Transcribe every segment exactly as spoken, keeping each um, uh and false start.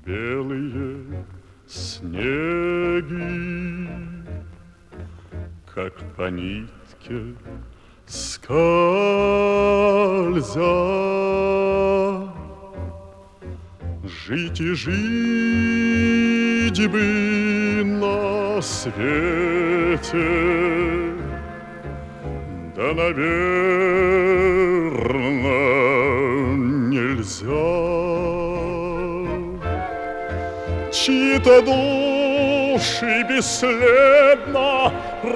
белые снеги, как по нитке скользя. Жить и жить бы на свете, да, наверно, нельзя. Чьи-то души бесследно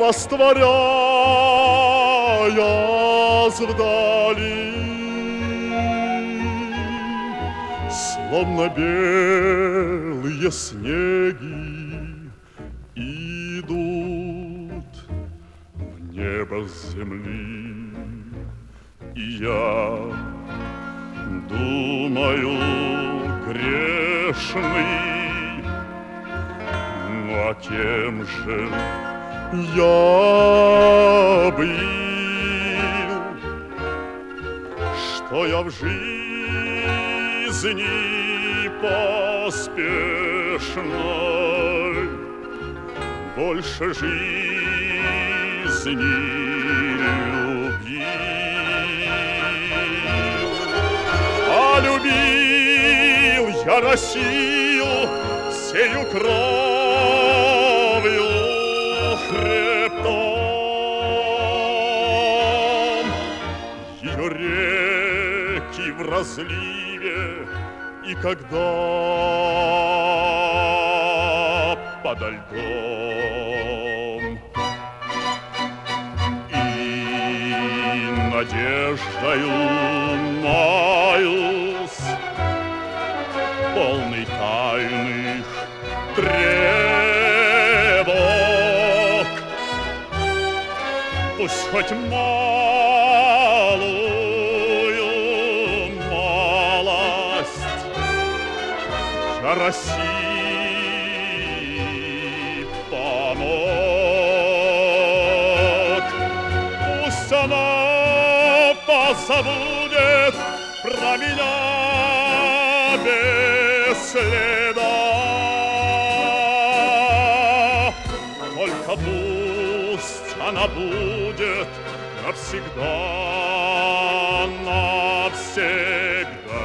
растворяясь вдали, словно белые снеги, идут в небо с земли. И я думаю, грешный, ну а кем же я был, что я в жизни поспешной больше жизни любил. А любил я Россию сею кровью хребтом, ее реки в разливе, и когда подо льдом, и надеждою маюсь, полный тайных тревог. Пусть хоть малую малость я России помог. Пусть она позабудет про меня без следа, только пусть она будет навсегда, навсегда.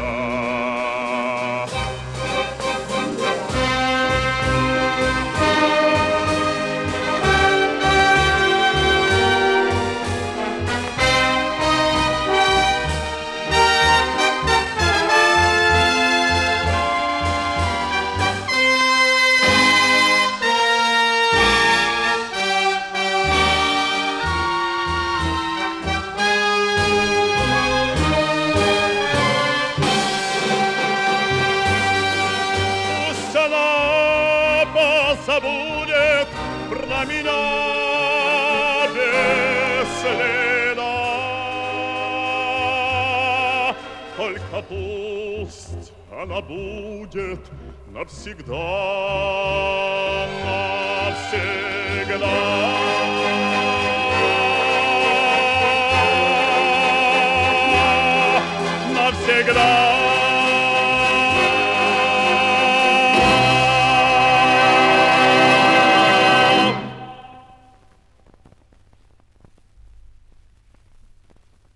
Забудет про меня без следа, только пусть она будет навсегда, навсегда. Навсегда.